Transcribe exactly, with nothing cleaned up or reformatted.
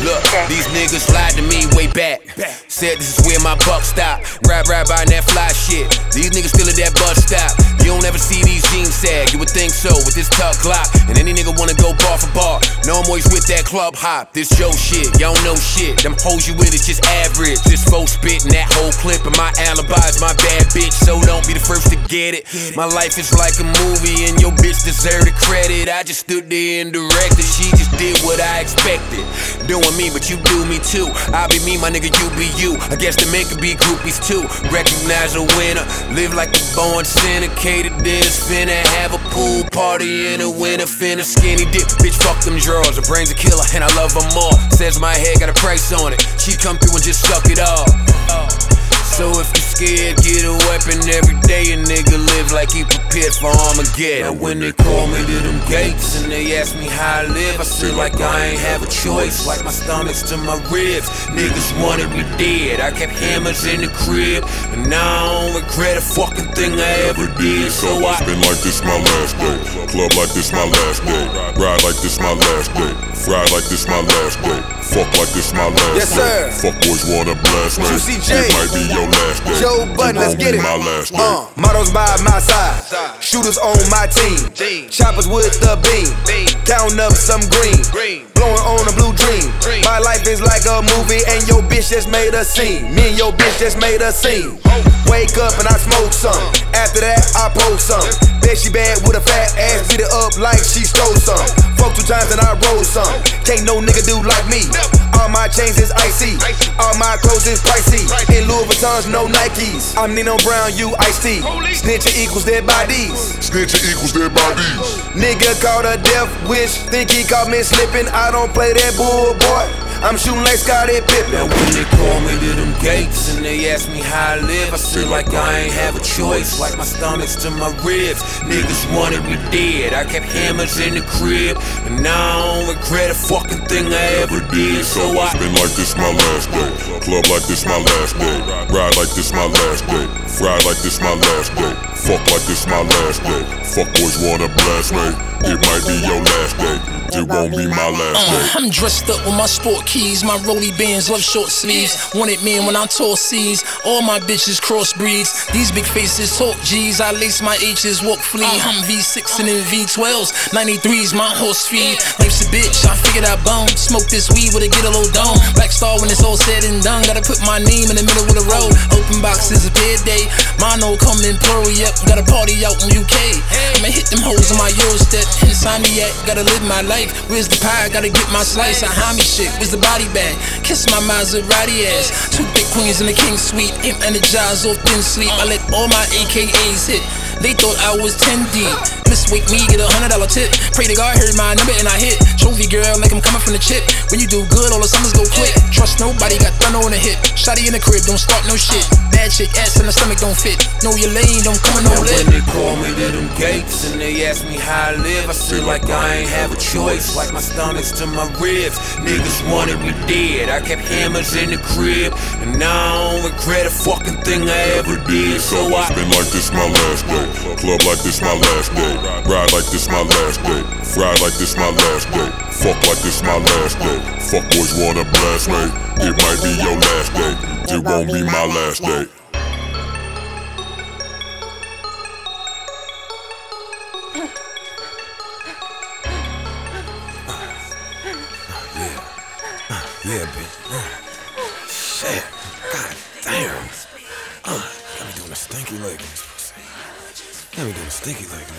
Look, these niggas lied to me way back. Said this is where my buck stop. Ride, ride by that fly shit. These niggas still at that bus stop. You don't ever see these jeans sag. You would think so with this tuck Glock. And any nigga wanna go bar for bar. No, I'm always with that club hop. This Joe shit, y'all don't know shit. Them hoes you with is just average. This folk spittin' that whole clip. And my alibi is my bad bitch. So don't be the first to get it. My life is like a movie and your bitch deserve the credit. I just stood there and directed. She just did what I expected. Doing me, but you do me too. I be me, my nigga, you be you. I guess the men could be groupies too. Recognize a winner. Live like the born syndicated. This finna have a pool party in the winter. Finna skinny dip. Bitch, fuck them drawers. Her brain's a killer and I love her more. Says my head got a price on it. She come through and just suck it off. So if you scared, get a weapon every day. A nigga live like he prepared for Armageddon. Now when they call me to them gates and they ask me how I live, I say like I ain't have a choice. Like my stomach's to my ribs. Niggas wanted me dead. I kept hammers in the crib, and now I don't regret a fucking thing I ever did. So I been like this my last day. Club like this my last day. Ride like this my last day. Fry like this my last day. Fuck like this my last yes, day. Sir. Fuck boys wanna blast me. Juicy J. It might be your last day. Joe Budden, let's get it. My last day. Uh, Mottos by my side. Shooters on my team. Choppers with the beam. Counting up some green. Blowing on a blue dream. My life is like a movie and your bitch just made a scene. Me and your bitch just made a scene. Wake up and I smoke some. After that I post some. Bet she bad with a fat ass. Beat it up like she stole some. Fuck two times and I roll some. Can't no nigga do like me. All my chains is icy. All my clothes is pricey. In Louis Vuittons, no Nikes. I'm Nino Brown, you Ice-T. Snitching equals dead bodies. Snitching equals dead bodies. Nigga caught a death wish. Think he caught me slipping. I don't play that bull, boy. I'm shooting like Scottie Pippen. Now when they call me to them gates and they ask me how I live, I say like I ain't have a choice. Like my stomach's to my ribs. Niggas wanted me dead. I kept hammers in the crib, and now I don't regret a fucking thing I ever did. So I been like this my last day. Club like this my last day. Ride like this my last day. Fry like this my last day. Fuck like this my last day. Fuck boys wanna blast me. It might be your last day. It won't be my last day. Uh, I'm dressed up with my sport keys. My rolly bands love short sleeves. Wanted men when I'm tall C's. All my bitches crossbreeds. These big faces talk G's. I lace my H's, walk flee. I'm V six and then V twelves. ninety-threes, my horse feed. Life's a bitch, I figured I bone. Smoke this weed with a get a little dome. Black star when it's all said and done. Gotta put my name in the middle of the road. Open boxes a bad day. Mono come in plural, yep. Got a party out in U K. I'ma hit them hoes on my Euro step. Insomniac, gotta live my life. Where's the pie? Gotta get my slice. I hide me shit. Where's the body bag? Kiss my Maserati ass. Two big queens in the king suite. Ain't energized off thin sleep. I let all my A K As hit. They thought I was ten deep. Miss Wake me, get a hundred dollar tip. Pray to God, heard my number and I hit. Trophy girl, like I'm coming from the chip. When you do good, all the summers go quick. Trust nobody, got thunder on the hip. Shotty in the crib, don't start no shit. Bad chick, ass in the stomach don't fit. Know your lane, don't come in no lip. When they call me to them gates and they ask me how I live, I say like I ain't have a choice. Like my stomach's to my ribs. Niggas wanted me dead. I kept hammers in the crib, and now I don't regret a fucking thing I ever did. So I been like this my last day. Club like this my last day. Ride like this my last day. Fry like this my last day. Fuck like this my last day. Fuck boys wanna blast me. It might be your last day. It won't be my last day. Yeah, bitch. Shit. God damn. Uh, got me doing a stinky leg in this pussy. Got me doing a stinky leg in this